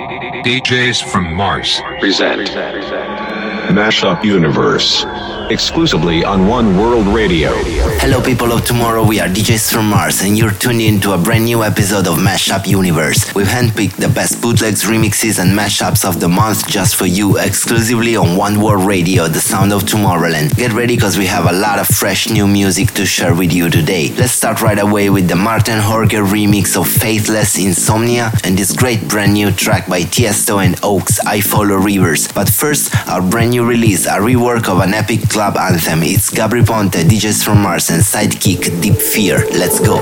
DJs from Mars present Mashup Universe, exclusively on One World Radio. Hello people of tomorrow, we are DJs from Mars and you're tuned in to a brand new episode of Mashup Universe. We've handpicked the best bootlegs, remixes and mashups of the month just for you, exclusively on One World Radio, the sound of Tomorrowland. Get ready because we have a lot of fresh new music to share with you today. Let's start right away with the Martin Horger remix of Faithless Insomnia and this great brand new track by Tiesto and Oaks, I Follow Rivers. But first, our brand new release, a rework of an epic club anthem. It's Gabri Ponte, DJs from Mars and Sidekick, Deep Fear. Let's go.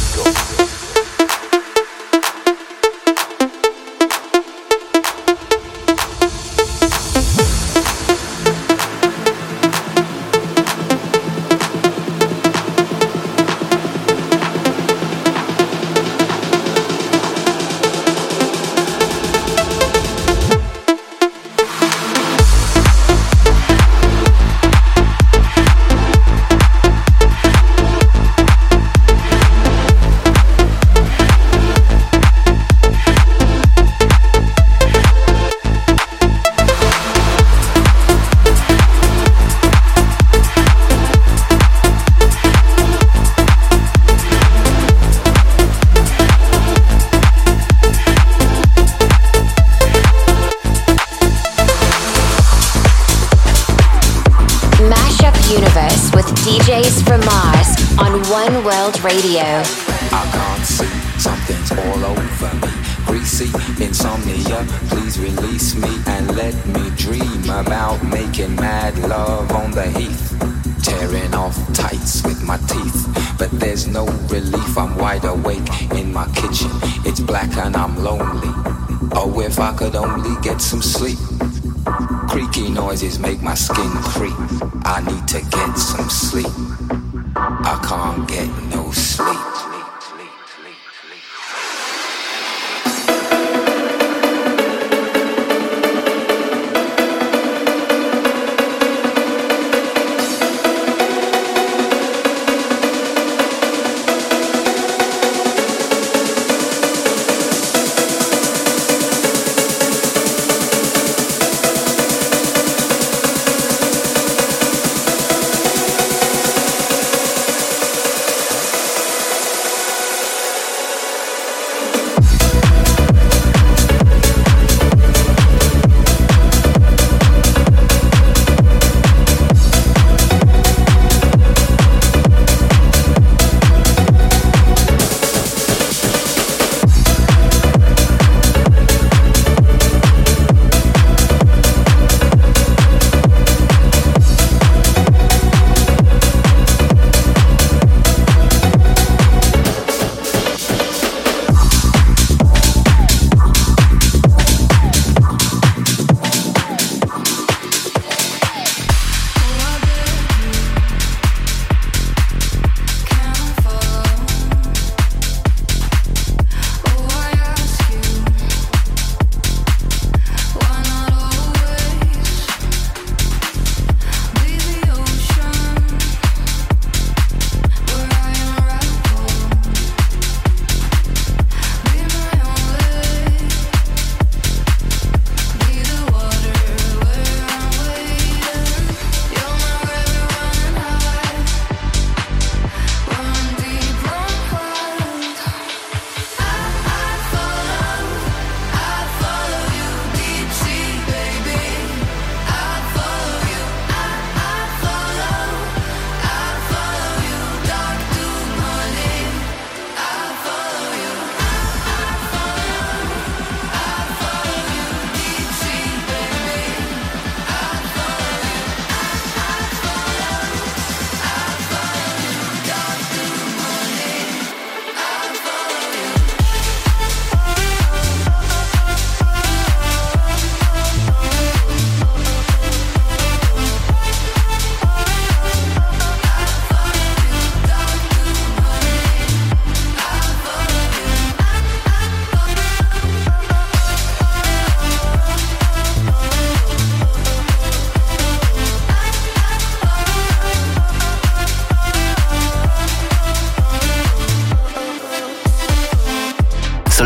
One World Radio. I can't see, something's all over me. Greasy insomnia, please release me and let me dream about making mad love on the heath. Tearing off tights with my teeth, but there's no relief. I'm wide awake in my kitchen. It's black and I'm lonely. Oh, if I could only get some sleep. Creaky noises make my skin creep. I need to get some sleep. I can't get no sleep.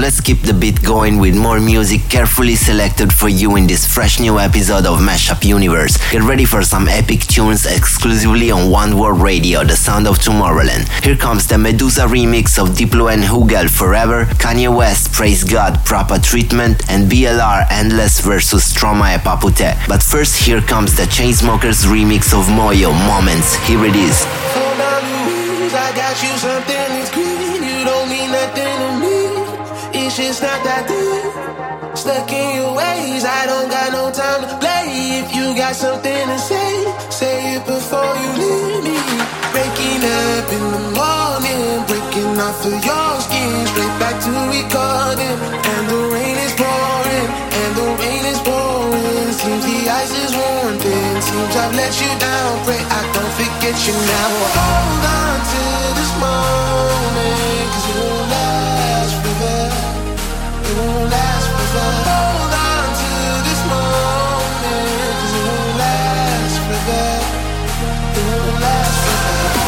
let's keep the beat going with more music carefully selected for you in this fresh new episode of Mashup Universe. Get ready for some epic tunes exclusively on One World Radio, the sound of Tomorrowland. Here comes the Medusa remix of Diplo and Hugel Forever, Kanye West Praise God Proper Treatment, and BLR Endless vs Stromae Papute. But first, here comes the Chainsmokers remix of Moyo Moments. Here it is. I got you something that's green. You don't mean nothing to me. It's just not that deep. Stuck in your ways. I don't got no time to play. If you got something to say it before you leave me. Breaking up in the morning, breaking off of your skin, straight back to recording. And the rain is pouring, and the rain is pouring. Seems the ice is worn thin. Seems I've let you down. Pray I don't forget you now. Hold on to this moment, 'cause it won't last forever. It won't last forever. Hold on to this moment, 'cause it won't last forever. It won't last forever.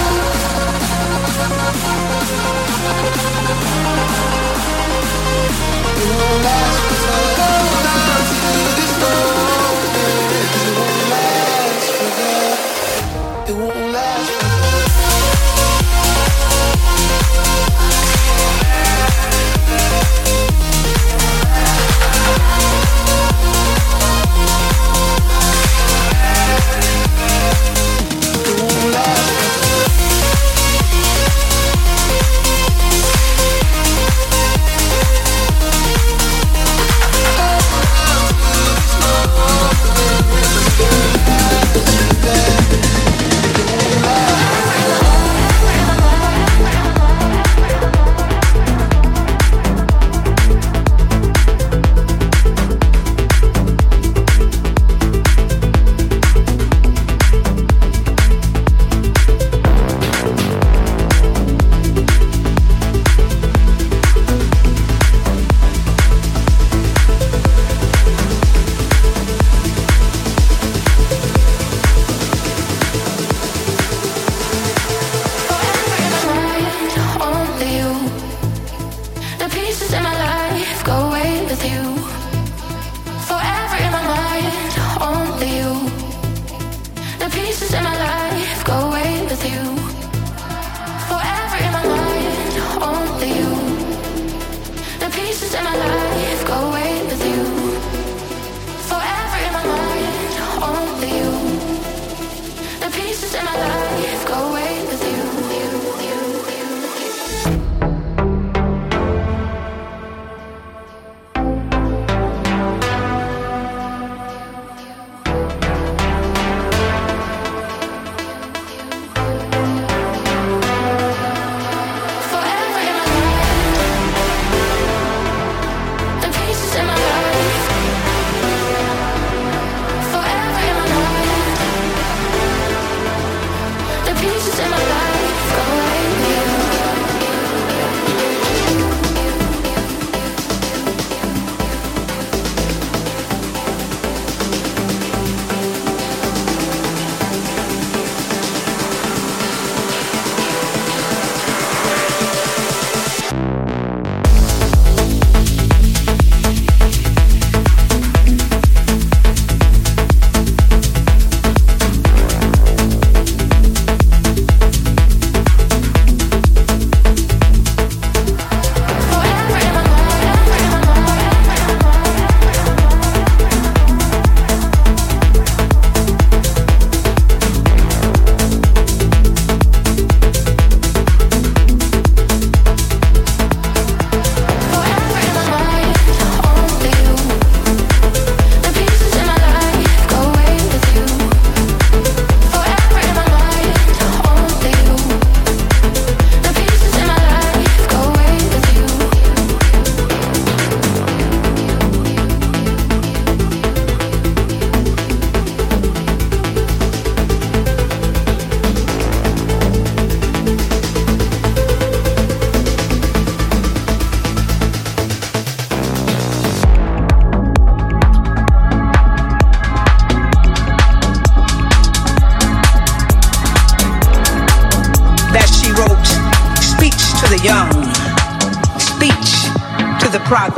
It won't last forever. Hold on to this moment, 'cause it won't last forever. It won't last forever.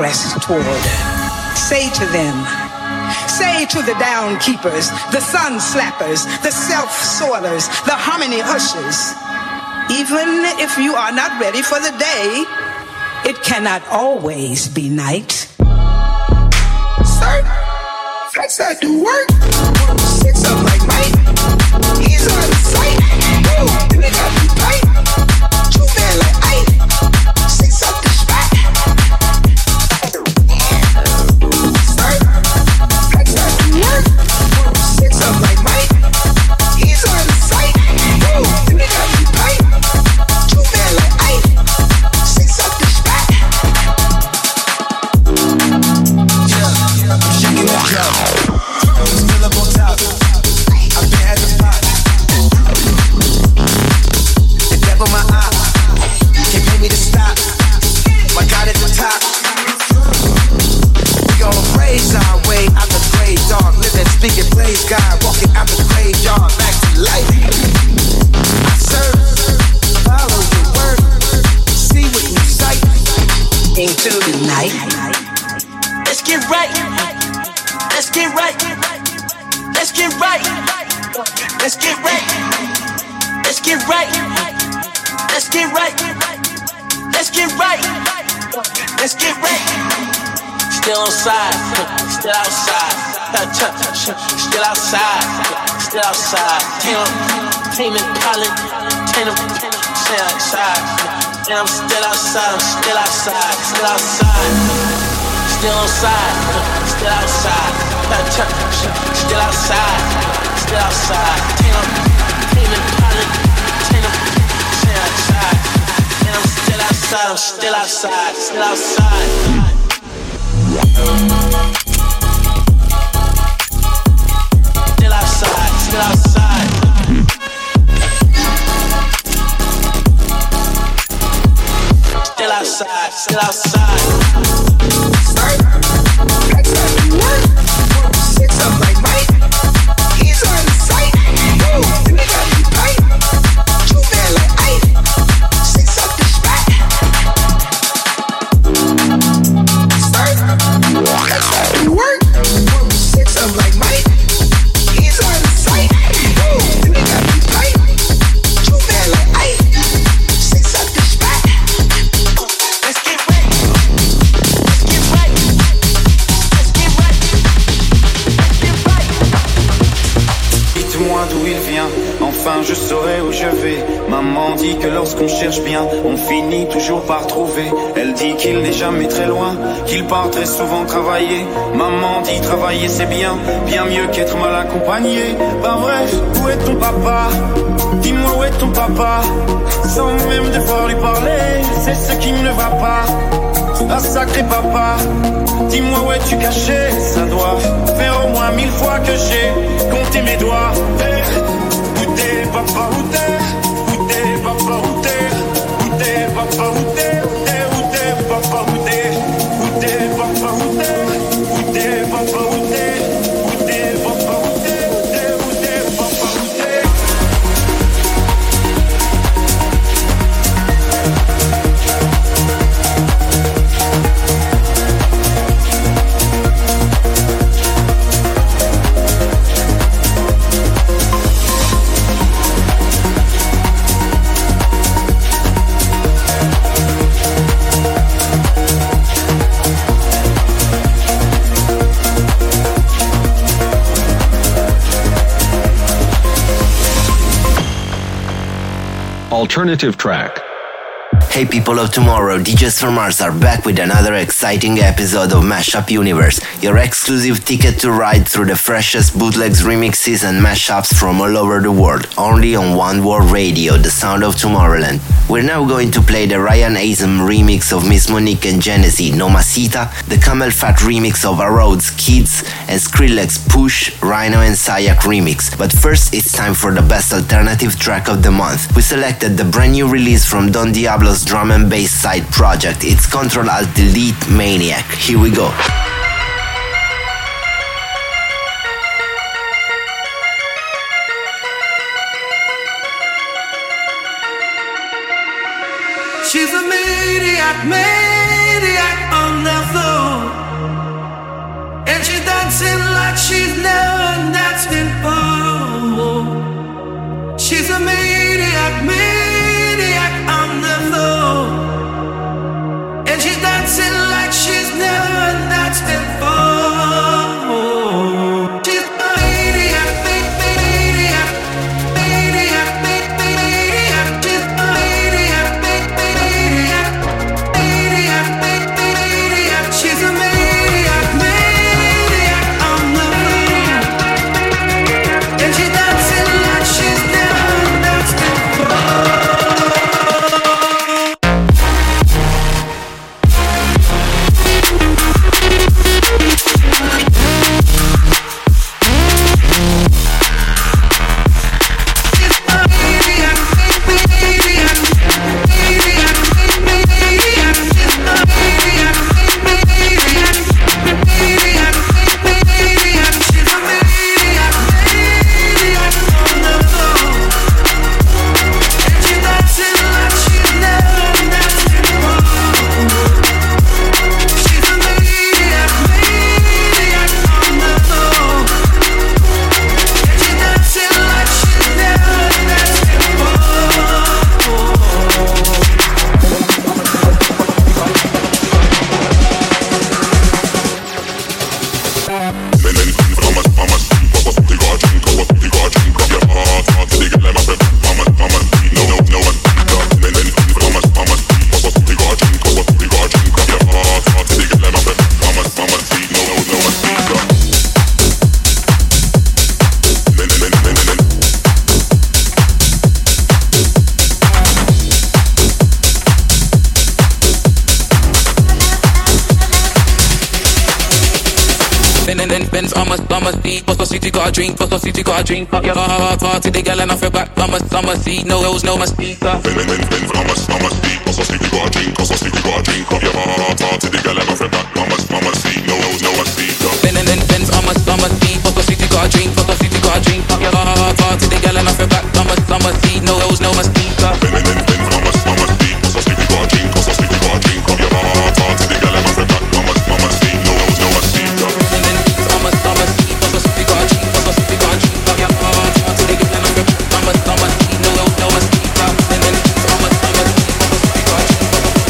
progress toward. Say to them, say to the down keepers, the sun slappers, the self-soilers, the harmony hushers, even if you are not ready for the day, it cannot always be night. Sir, flex I do work. 6 up like Mike. He's out of sight. Woo, and it got me tight. 2 man like Ike. 6 up the spot. Sir, flex I do work. 6 up like Mike. He's out of sight. Woo, and it got me tight. 2 man like Ike. 6 up the spot. Shaking that job. Still up on top. I've been at the pot. The devil my eye. Can't pay me to stop. My God at the top. We gon' raise our way out the grave, dog. Living, speaking, praise God. Walking out the graveyard, back to life. I serve, follow your word. See what you sight. Into the night. Let's get right. Let's get right. Let's get right. Let's get right. Let's get right. Let's get right. Let's get right. Let's get right. Still outside. Still outside. Still outside. Still outside. Tame and pilot. Stay outside. And I'm still outside. I'm still outside. Still outside. Still outside. Still outside. Still outside. Still outside. Tame and pilot. Stay outside. And I'm still outside. I'm still outside. Still outside. Still outside. Still outside. Still outside. Still outside. Six up like Mike. He's on the sight. Woo, and they got me tight. 2 man like Ike. 6 up the spot. Start. That's how we work. 6 up like Mike. He's on the sight. Woo, and they got me tight. 2 man like Ike. 6 up the spot. Let's get right. Let's get right. Let's get right. Dites-moi d'où il vient, enfin je saurai où je vais. Maman dit que lorsqu'on cherche bien, on finit toujours par trouver. Elle dit qu'il n'est jamais très loin, qu'il part très souvent travailler. Maman dit travailler c'est bien, bien mieux qu'être mal accompagné. Bah bref, où est ton papa? Dis-moi où est ton papa? Sans même devoir lui parler, c'est ce qui ne va pas. Ah sacré papa, dis-moi où es-tu caché? Ça doit faire au moins 1000 fois que j'ai compté mes doigts. Où t'es papa, où t'es? Où t'es papa, où t'es? Où t'es papa, où t'es? Où t'es papa, où t'es? Où t'es papa, où t'es? Où t'es papa, où t'es? Où t'es papa, où t'es? Où t'es papa, où t'es? Alternative track. Hey people of tomorrow, DJs from Mars are back with another exciting episode of Mashup Universe, your exclusive ticket to ride through the freshest bootlegs, remixes and mashups from all over the world, only on One World Radio, the sound of Tomorrowland. We're now going to play the Ryan Azam remix of Miss Monique and Genesee, No Masita, the Camel Fat remix of Arodes, Kids, and Skrillex Push, Rhino and Sayak remix. But first, it's time for the best alternative track of the month. We selected the brand new release from Don Diablo's drum and bass side project. It's Ctrl-Alt-Delete Maniac. Here we go. She's a maniac, maniac on the floor. Benz, I'm a speed. Boss city got a drink, boss city got a drink. Yeah, party the girl and off your back. I'm a seat, no hills, no my speaker. Benz, I'm a speed. Boss city got a drink, boss city got a drink. Yeah, party the girl and off your back. I'm a seat, no hills, no my speaker. Benz, I'm a speed. Boss city got a drink, boss city got a drink. Yeah, party the girl and off your back. I'm a seat, no hills, no my speaker. Benz, I'm a speed. Boss city got a drink, boss city got a drink. Yeah, party the girl and off your back. I'm a seat, no hills, no my speaker. I'm a speed. Boss city got a drink, boss city got a drink. Yeah, party the girl and off your back. I'm a seat, no hills, no my speaker. I'm a speed. Boss city got a drink.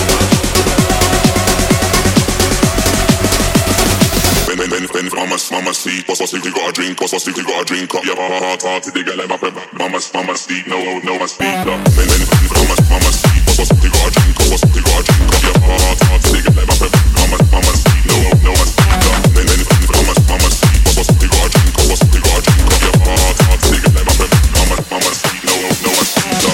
Mama seat, boss city got a drink, boss city got a drink. Yeah, party the girl and off your back. Mama seat, no my speaker. Mama seat, boss city got a drink, boss city got a drink. Yeah, party the girl and off your back. Mama seat, no my speaker. Mama seat, boss city got a drink, boss city got a drink. Yeah, party the girl and off your back. Mama seat, no my speaker.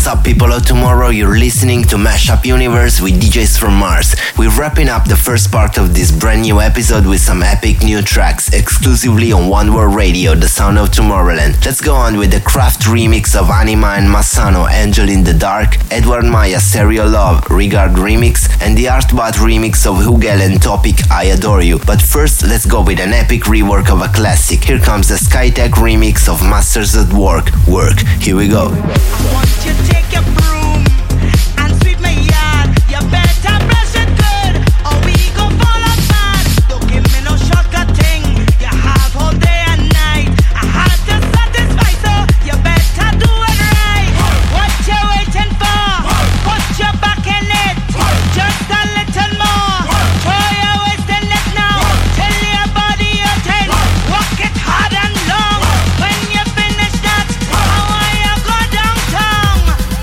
What's up, people of tomorrow? You're listening to Mashup Universe with DJs from Mars. We're wrapping up the first part of this brand new episode with some epic new tracks exclusively on One World Radio, the sound of Tomorrowland. Let's go on with the Kraft remix of Anima and Massano, Angel in the Dark, Edward Maya, Stereo Love, Regard remix, and the Artbot remix of Hugel and Topic, I Adore You. But first, let's go with an epic rework of a classic. Here comes the Skytech remix of Masters at Work. Here we go. You take your broom and sweep my yard. You better brush it good, or we go fall apart. Don't give me no shortcut thing. You have all day and night. I had to satisfy, so you better do it right. What you waiting for? Put your back in it. Just a little more. Throw your waist in it now. Tell your body you're 10. Walk it hard and long. When you finish that, how are you go downtown?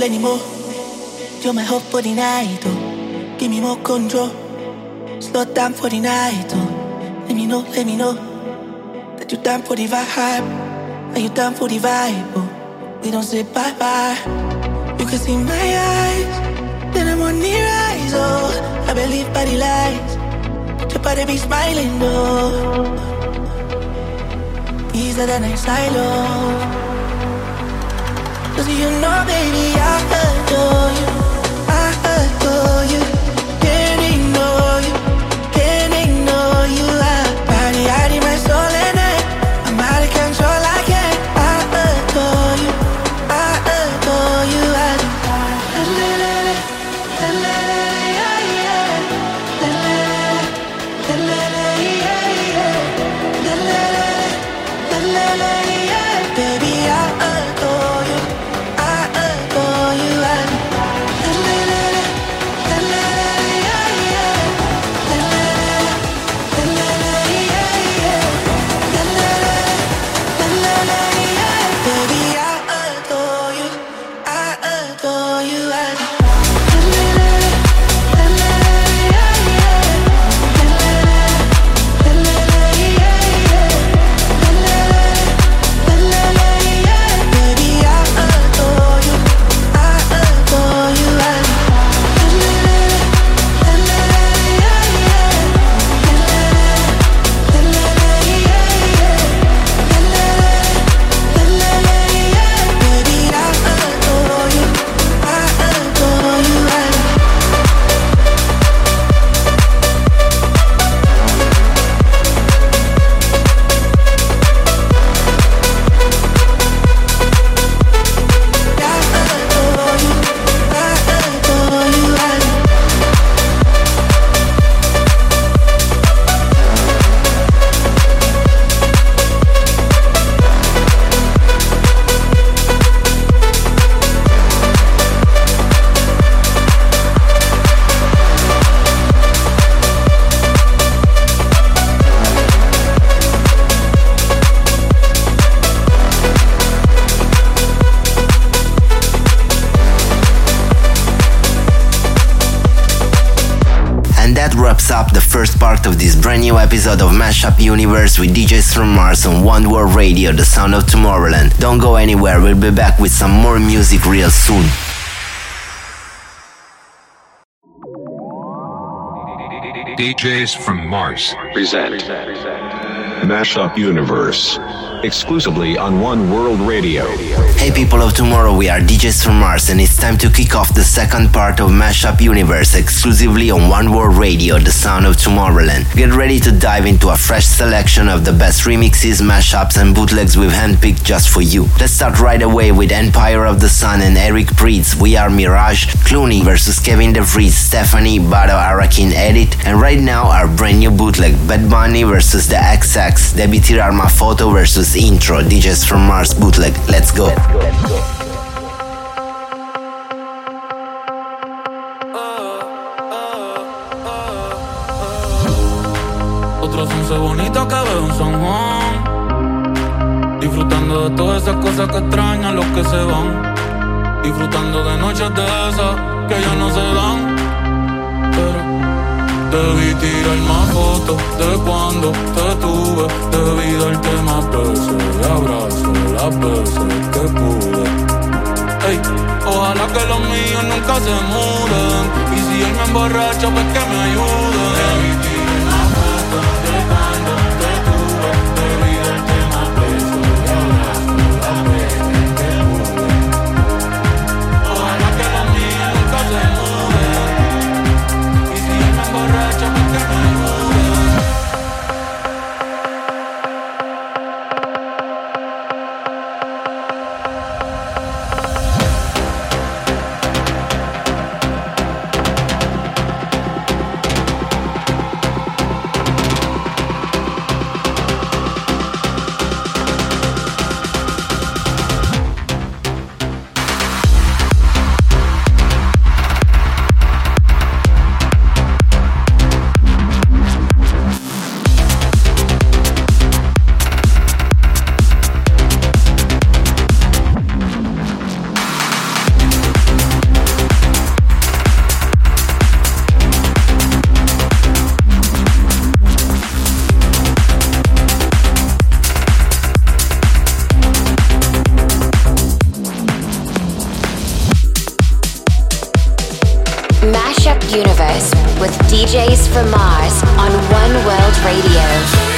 anymore. You're my hope for the night, oh. Give me more control. Slow down for the night, oh. Let me know that you're down for the vibe. Are you down for the vibe, oh? We don't say bye-bye. You can see my eyes, then I'm on the rise, oh. I believe by the lights, your body be smiling, oh. Easier than a silo. Cause you know, baby, I adore you. I adore you. Can't ignore you. Can't ignore you. Body out in my soul and I'm out of control. I can't. I adore you. I adore you. Baby, I adore you. I adore you. Baby, I adore you. I adore you. Up the first part of this brand new episode of Mashup Universe with DJs from Mars on One World Radio, the sound of Tomorrowland. Don't go anywhere, we'll be back with some more music real soon. DJs from Mars present Mashup Universe, exclusively on One World Radio. Hey people of tomorrow, we are DJs from Mars and it's time to kick off the second part of Mashup Universe exclusively on One World Radio, the sound of Tomorrowland. Get ready to dive into a fresh selection of the best remixes, mashups and bootlegs we've handpicked just for you. Let's start right away with Empire of the Sun and Eric Prydz, We Are Mirage, Clooney versus Kevin DeVries, Stephanie, Bado Arakin Edit, and right now our brand new bootleg, Bad Bunny versus the XX, Debbie Tirar Mafoto versus Intro, DJs from Mars bootleg. Let's go. Otros 11 bonitos que veo en San Juan, disfrutando de todas esas cosas que extrañan los que se van, disfrutando de noches de esas que ya no se dan. Pero debí tirar más fotos de cuando te tuve, debí darte más besos y abrazos las veces que pude. Ey, ojalá que los míos nunca se muden, y si él me emborracha pues que me ayude. Debí tirar más fotos de cuando te tuve, debí darte más besos y abrazos las veces que pude. Ojalá que los míos nunca se muden, y si él me emborracha pues que me ayude. Mashup Universe with DJs from Mars on One World Radio.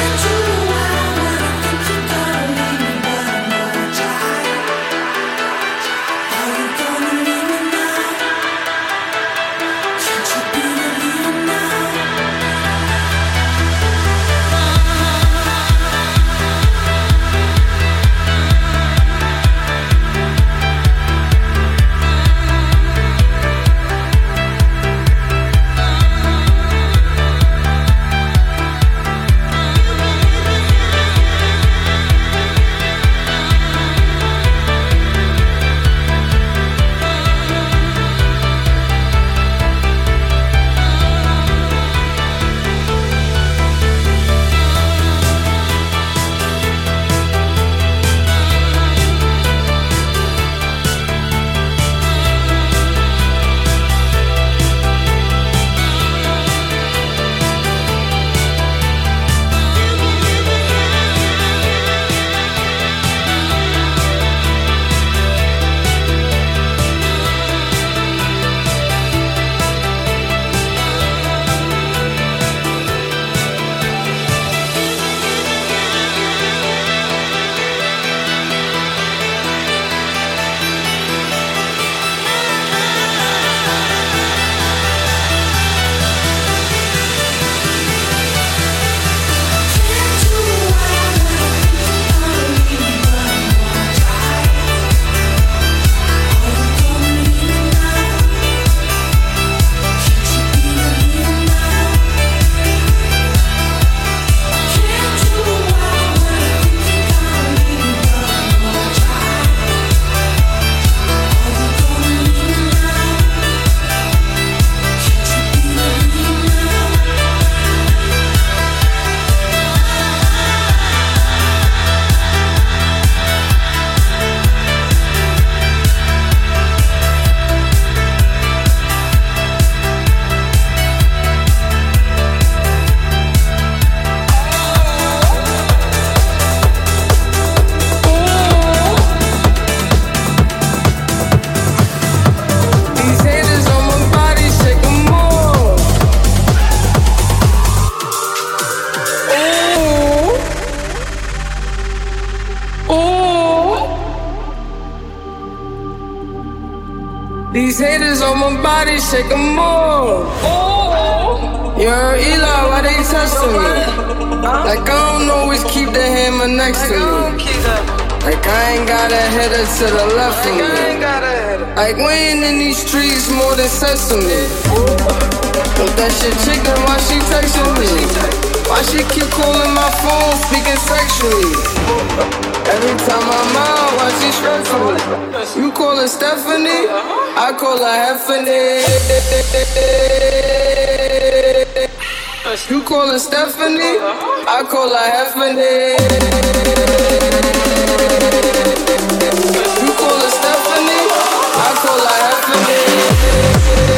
These haters on my body, shake them more. You're Eli, why they testing me? Like I don't always keep the hammer next to me. Like I ain't got a header to the left of me. Like we ain't in these streets more than sesame. But that shit chicken, why she texting me? Why she keep calling my phone, speaking sexually? Every time I'm out, why she stressing me? You call her Stephanie, I call her Heffany. You call her Stephanie, I call her Heffany. You call her Stephanie, I call her Heffany.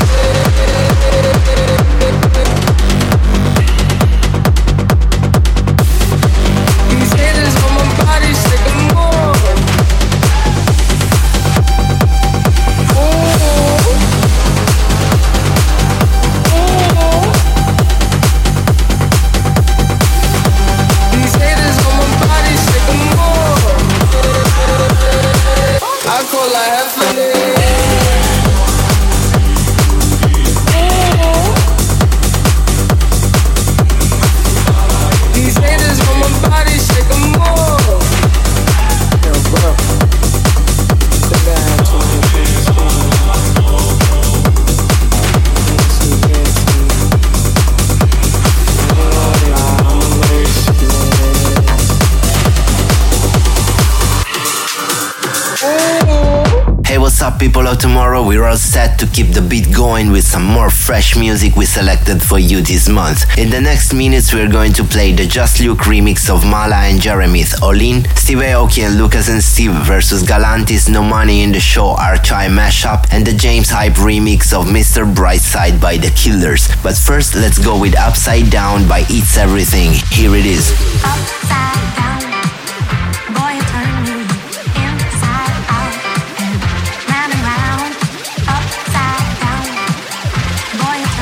People of tomorrow, we're all set to keep the beat going with some more fresh music we selected for you this month. In the next minutes, we're going to play the Just Luke remix of Mala and Jeremy's Olin, Steve Aoki and Lucas and Steve versus Galantis No Money in the Show Archive mashup, and the James Hype remix of Mr. Brightside by The Killers. But first, let's go with Upside Down by It's Everything. Here it is. Upside down, boy, you turn me inside out and round and round. Upside down, boy, you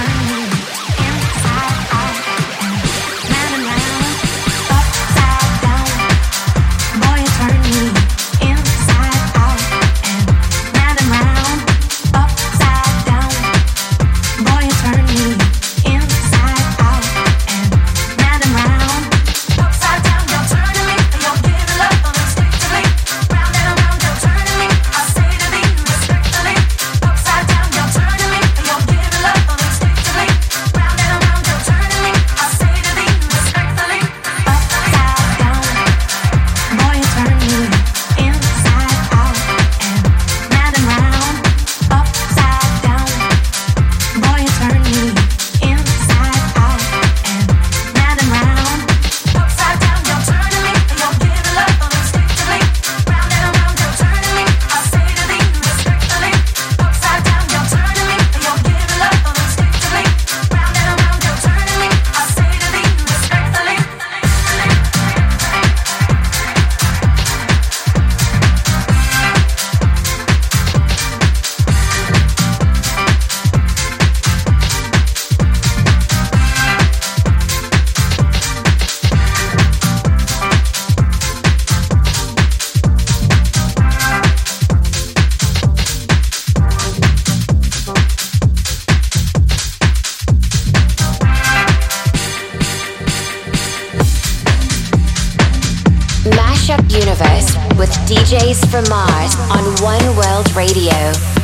DJs from Mars on One World Radio.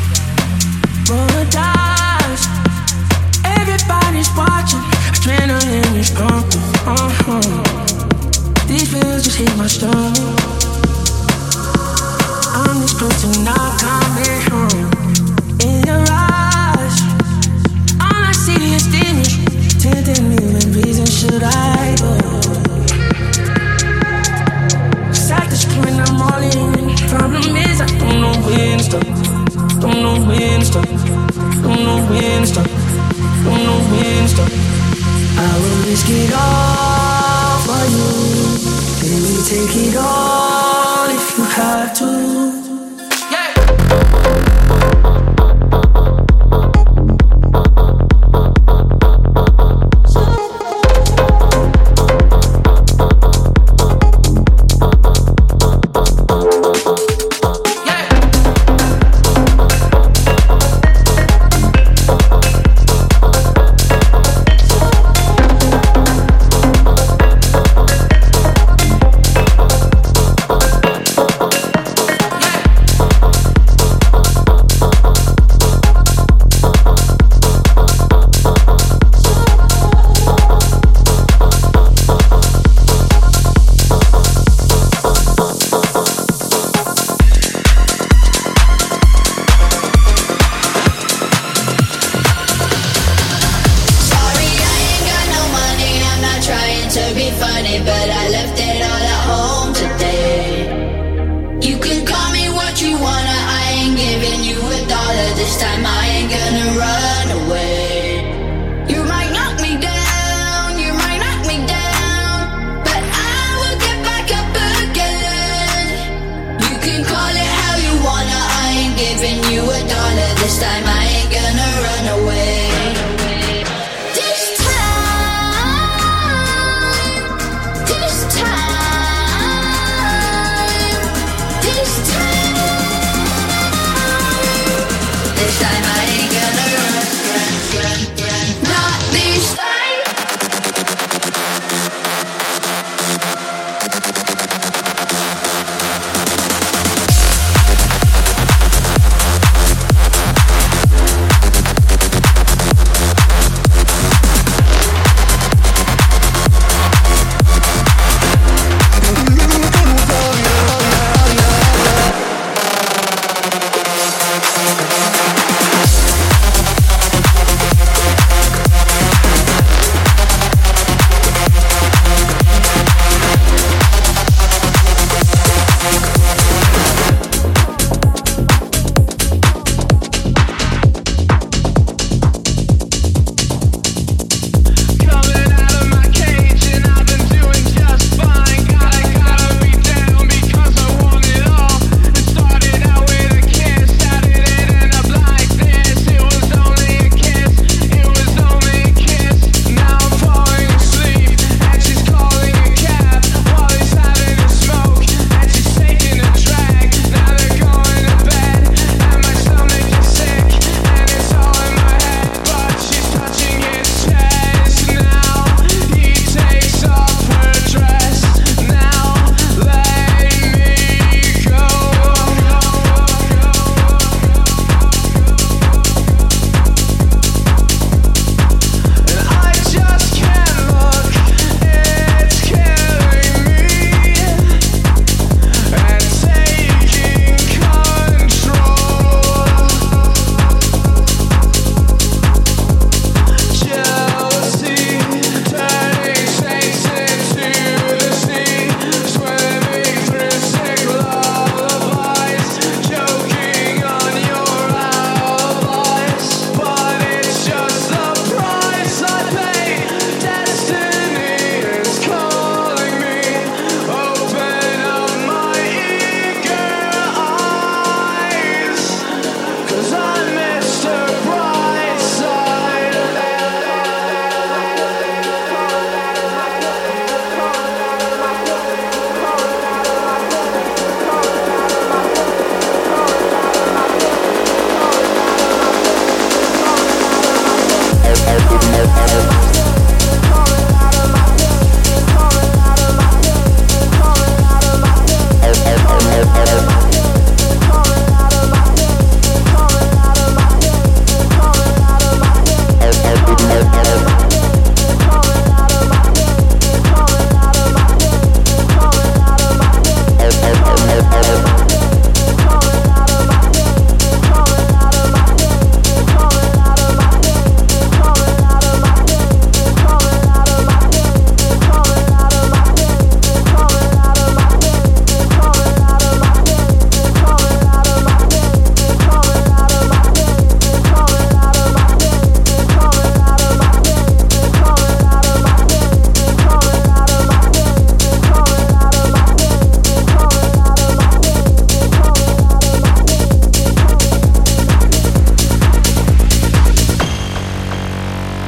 Montage. Everybody's watching. Adrenaline is pumping. These feels just hit my stomach. I'm this close to not coming home. In your eyes, all I see is demons. 10 million reasons should I go? At this point I'm all in. Problem is I don't know when to stop. Don't know when to stop. Don't know when to stop. Don't know when to stop. I will risk it all for you. Baby, take it all if you have to.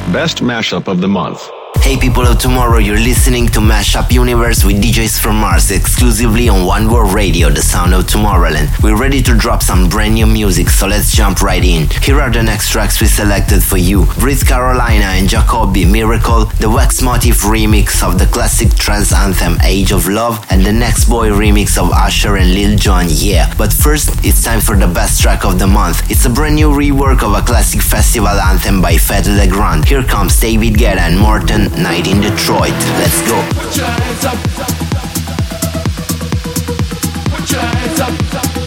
Best Mashup of the Month. Hey people of tomorrow, you're listening to Mashup Universe with DJs from Mars, exclusively on One World Radio, the sound of Tomorrowland. We're ready to drop some brand new music, so let's jump right in. Here are the next tracks we selected for you. Brit Carolina and Jacoby, Miracle, the Wax Motif remix of the classic trance anthem Age of Love, and the Next Boy remix of Usher and Lil Jon, Yeah. But first, it's time for the best track of the month. It's a brand new rework of a classic festival anthem by Fed Legrand. Here comes David Guetta and Morton, Night in Detroit. Let's go. Put your hands up. Put your hands up.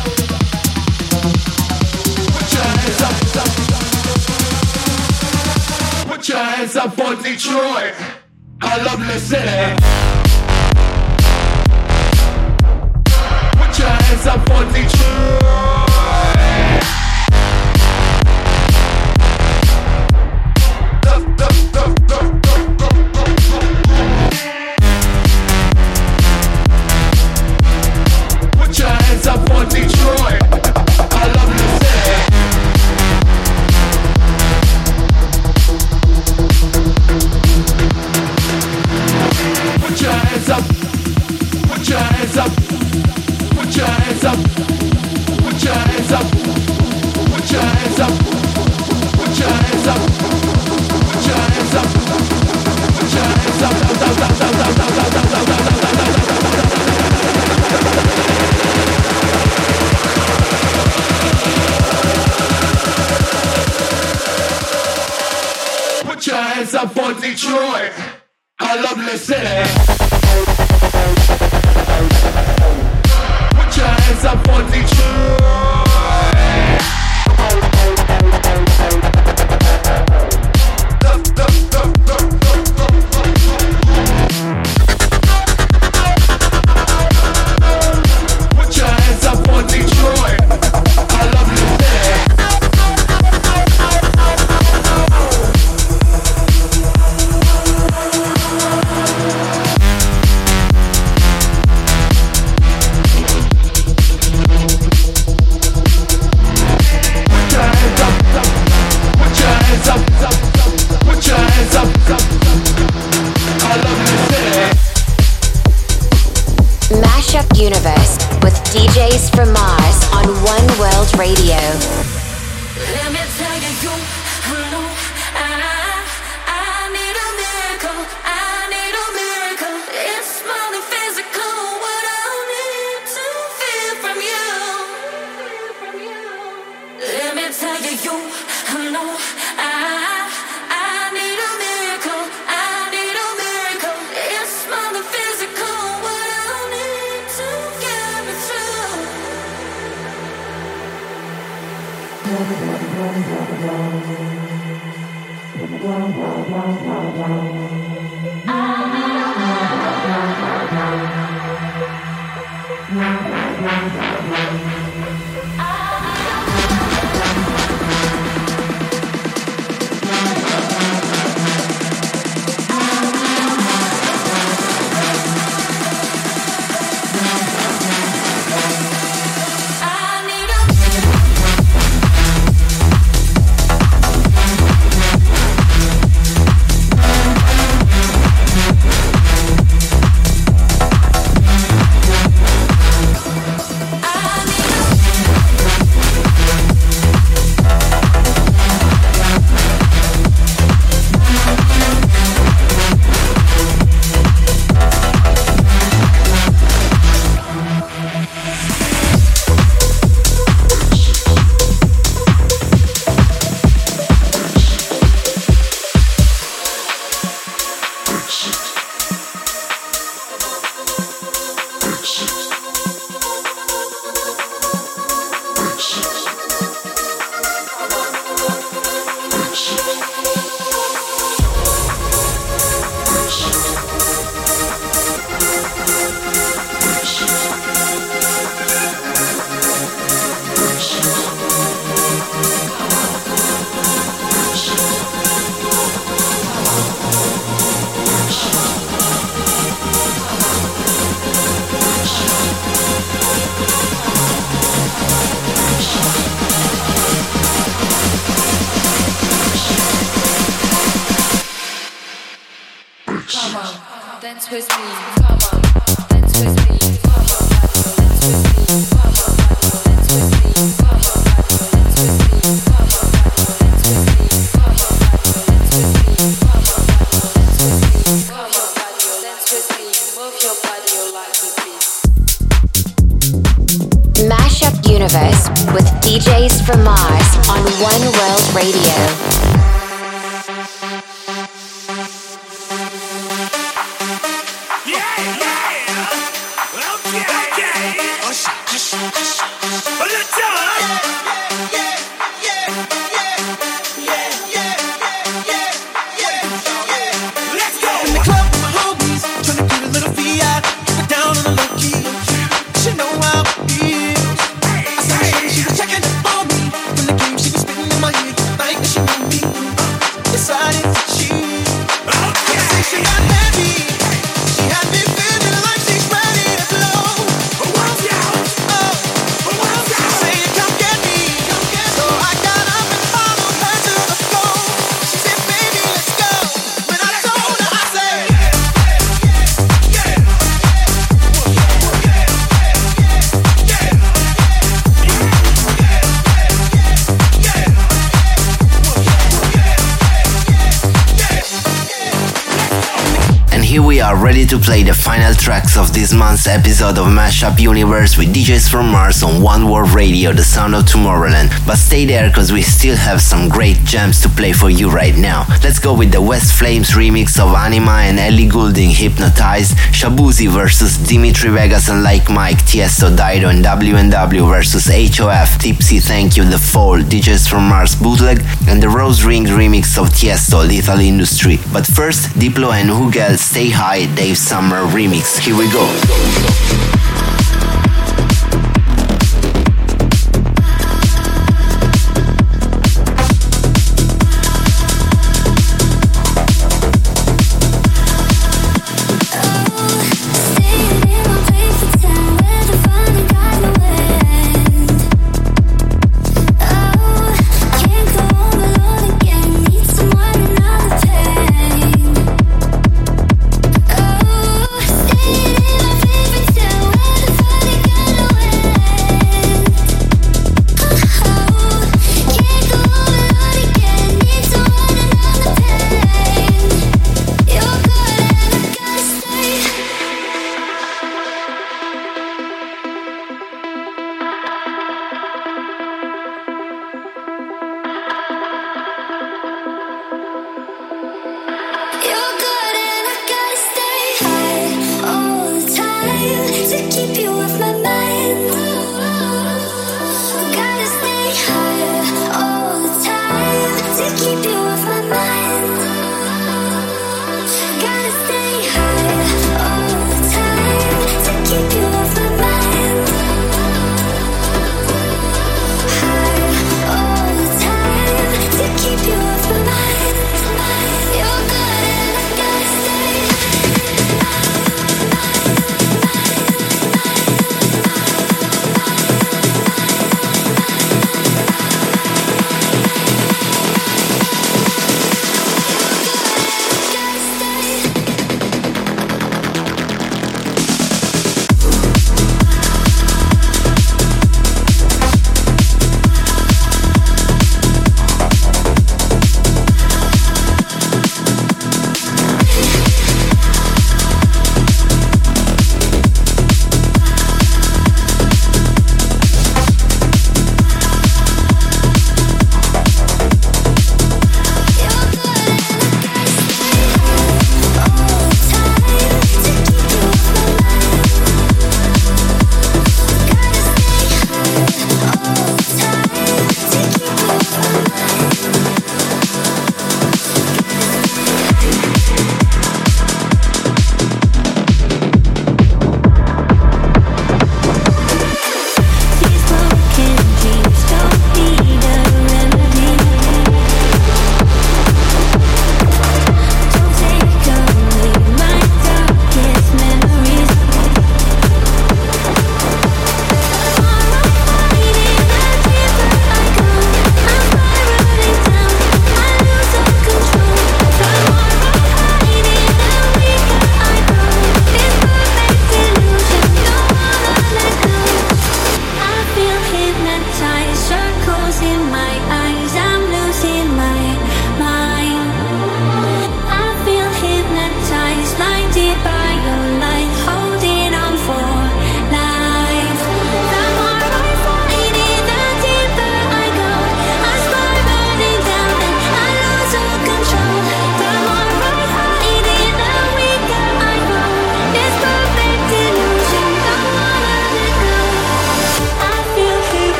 Put your hands up. Put your hands up for Detroit. I love the city. Put your hands up for Detroit. Put your hands up for Detroit. I love the city. Put your hands up. Put your hands up. Put your hands up. Put your hands up. Put your hands up. Put your hands up. Put your hands up. Put your hands up. Put your hands up for Detroit. I love the city. Put your hands up for Detroit. Put your hands up for Detroit. I love the city. Mashup Universe with DJs from Mars on One World Radio. Let me tell you, I need a miracle. I need a miracle. It's more than physical. What I need to feel from you. Let me tell you, I need a miracle. I need a miracle. It's more than physical. What I need to get me dance with me, come on, dance with me, move your body, dance with me, move your body, dance with me, move your body, dance with me, move your body, dance with me, move your body, dance with me, move your body, you like the beat. Mashup Universe with DJs from Mars on One World Radio. Ready to play the final tracks of this month's episode of Mashup Universe with DJs from Mars on One World Radio, the sound of Tomorrowland. But stay there because we still have some great jams to play for you right now. Let's go with the West Flames remix of Anima and Ellie Goulding, Hypnotized, Shabuzi versus Dimitri Vegas and Like Mike, Tiesto, Dido and W&W versus HOF, Tipsy, Thank You, The Fall, DJs from Mars bootleg, and the Rose Ring remix of Tiesto, Lethal Industry. But first, Diplo and Hugel, Stay High, Dave Summer remix. Here we go. Stay in my favorite town.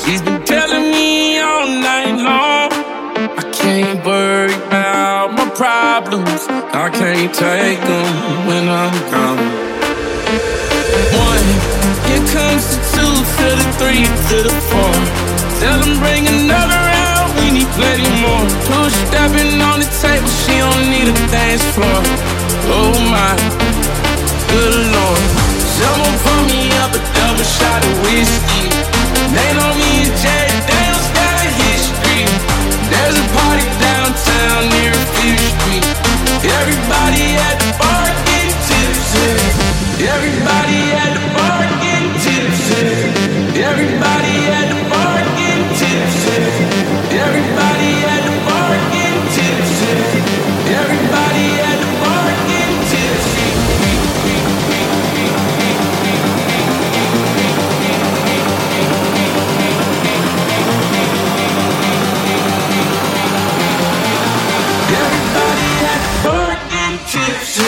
She's been telling me all night long, I can't worry about my problems, I can't take them when I'm gone. One, here comes the two, to the three, to the four. Tell them bring another round, we need plenty more. Two stepping on the table, she don't need a dance floor. Oh my, good Lord. Someone pour me up a double shot of whiskey. They know me as Jay Daniels, got a history. There's a party downtown near Fifth Street. Everybody at the bar getting tipsy. Everybody at the bar getting tipsy. Everybody at the bar getting tipsy. Everybody at the bar getting tipsy. Everybody at the bar getting tipsy. Everybody at the bar getting tipsy.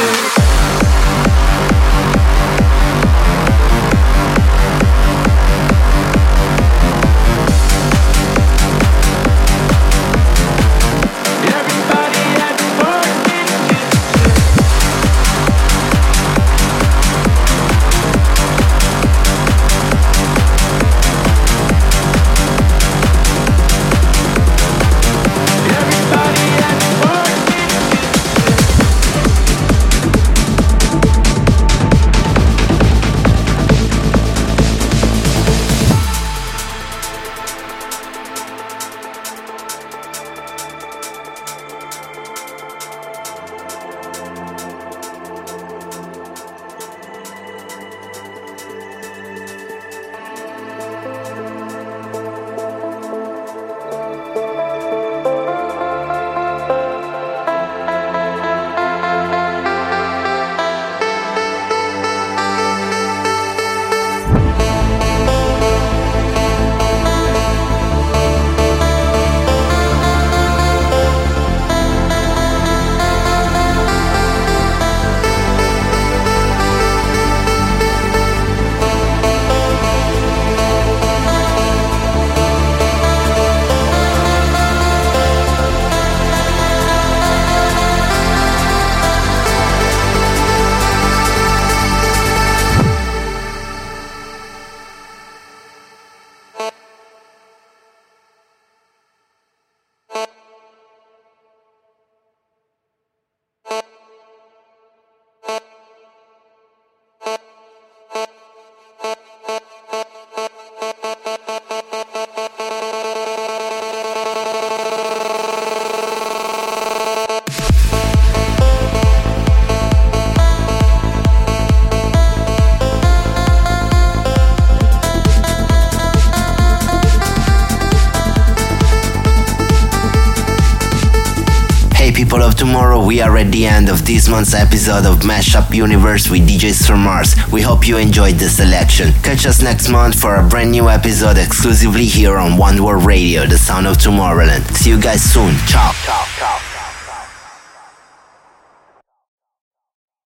People of tomorrow, we are at the end of this month's episode of Mashup Universe with DJs from Mars. We hope you enjoyed the selection. Catch us next month for a brand new episode exclusively here on One World Radio, the sound of Tomorrowland. See you guys soon. Ciao. Ciao. Ciao.